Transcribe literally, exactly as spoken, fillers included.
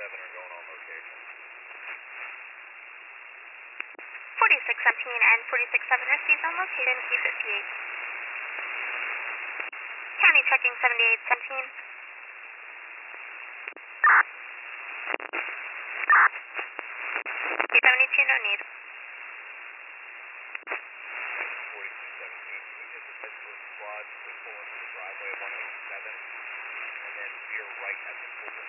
forty-seven are going on location. forty-six seventeen and forty-six seven received on location, Q fifty-eight. County checking seventy-eight seventeen. Q seventy-two, no need. forty-six seventeen, can you just advise those squads to pull into the driveway of one eighty-seven and then veer right at the pool?